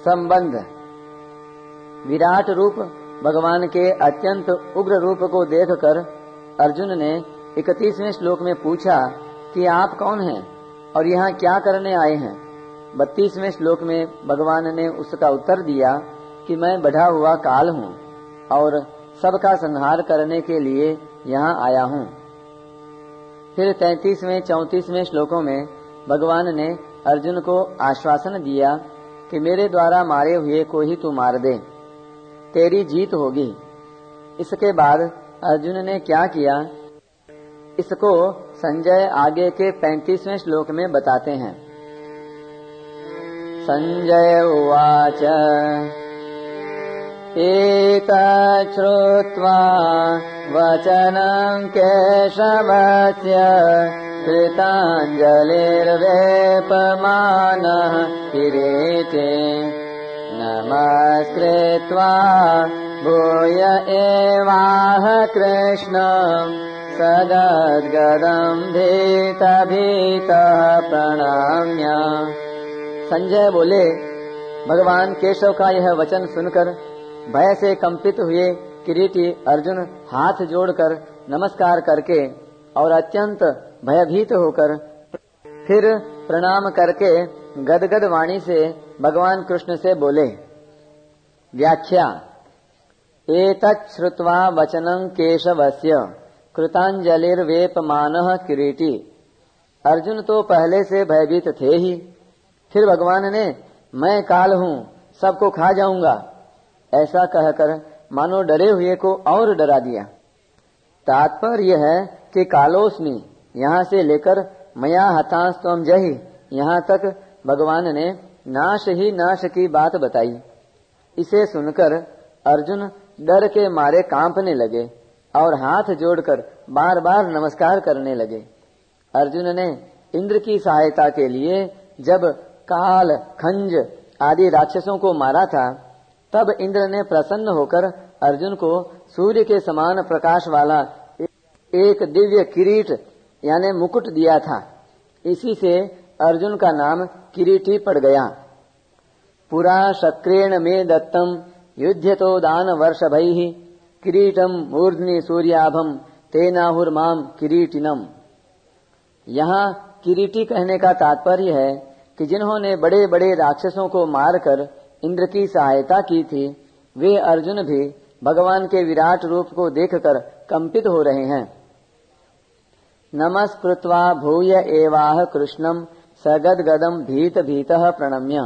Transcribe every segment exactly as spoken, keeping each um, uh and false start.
संबंध। विराट रूप भगवान के अत्यंत उग्र रूप को देखकर अर्जुन ने इकतीसवें श्लोक में पूछा कि आप कौन हैं और यहाँ क्या करने आए हैं। बत्तीसवें श्लोक में भगवान ने उसका उत्तर दिया कि मैं बढ़ा हुआ काल हूँ और सबका संहार करने के लिए यहाँ आया हूँ। फिर तैंतीसवें चौंतीसवें श्लोकों में भगवान ने अर्जुन को आश्वासन दिया कि मेरे द्वारा मारे हुए को ही तू मार दे, तेरी जीत होगी। इसके बाद अर्जुन ने क्या किया, इसको संजय आगे के पैंतीसवें श्लोक में बताते हैं। संजय उवाच एतत् श्रुत्वा वचनं केशवस्य कृताञ्जलिर्वेपमानः किरीटे नमस्कृत्वा भूय एवाह कृष्णं सगद्गदं भीतभीतः प्रणम्य। संजय बोले, भगवान केशव का यह वचन सुनकर भय से कंपित हुए किरीटी अर्जुन हाथ जोड़कर नमस्कार करके और अत्यंत भयभीत होकर फिर प्रणाम करके गदगद वाणी से भगवान कृष्ण से बोले। व्याख्या। एतत् श्रुत्वा वचनं केशवस्य कृतांजलिर्वेपमानः किरीटी। अर्जुन तो पहले से भयभीत थे ही, फिर भगवान ने मैं काल हूँ, सबको खा जाऊंगा ऐसा कहकर मानो डरे हुए को और डरा दिया। तात्पर्य है कि कालोस्मि यहाँ से लेकर मया हतांस्त्वं जहि यहाँ तक भगवान ने नाश ही नाश की बात बताई। इसे सुनकर अर्जुन डर के मारे कांपने लगे और हाथ जोड़कर बार बार नमस्कार करने लगे। अर्जुन ने इंद्र की सहायता के लिए जब काल, खंज आदि राक्षसों को मारा था, तब इंद्र ने प्रसन्न होकर अर्जुन को सूर्य के समान प्रकाश वाला एक दिव्य किरीट यानी मुकुट दिया था। इसी से अर्जुन का नाम किरीटी पड़ गया। पुरा शक्रेण मे दत्तम युध्यतो दान वर्षभैः किरीटम मूर्ध्नि सूर्याभम तेनाहुर्माम किरीटिनम। यहाँ किरीटी कहने का तात्पर्य है कि जिन्होंने बड़े बड़े राक्षसों को मारकर इंद्र की सहायता की थी, वे अर्जुन भी भगवान के विराट रूप को देखकर कंपित हो रहे हैं। नमस्कृत्वा भूय एवाह कृष्णं सगद्गदं भीत भीतः प्रणम्य।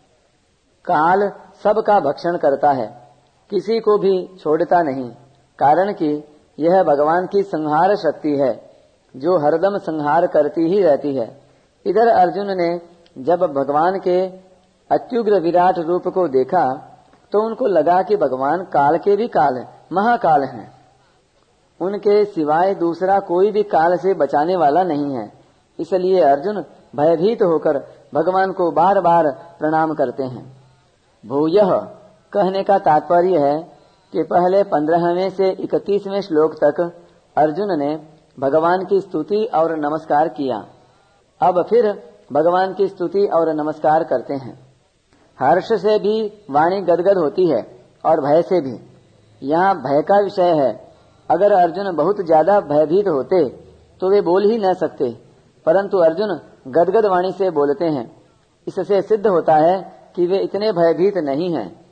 काल सबका भक्षण करता है, किसी को भी छोड़ता नहीं, कारण कि यह भगवान की संहार शक्ति है जो हरदम संहार करती ही रहती है। इधर अर्जुन ने जब भगवान के अत्युग्र विराट रूप को देखा तो उनको लगा कि भगवान काल के भी काल है, महाकाल हैं। उनके सिवाय दूसरा कोई भी काल से बचाने वाला नहीं है। इसलिए अर्जुन भयभीत होकर भगवान को बार बार प्रणाम करते हैं। भूयः कहने का तात्पर्य है कि पहले पंद्रहवें से इकतीसवें श्लोक तक अर्जुन ने भगवान की स्तुति और नमस्कार किया। अब फिर भगवान की स्तुति और नमस्कार करते हैं। हर्ष से भी वाणी गदगद होती है और भय से भी। यहाँ भय का विषय है। अगर अर्जुन बहुत ज्यादा भयभीत होते तो वे बोल ही न सकते, परंतु अर्जुन गदगद वाणी से बोलते हैं। इससे सिद्ध होता है कि वे इतने भयभीत नहीं हैं।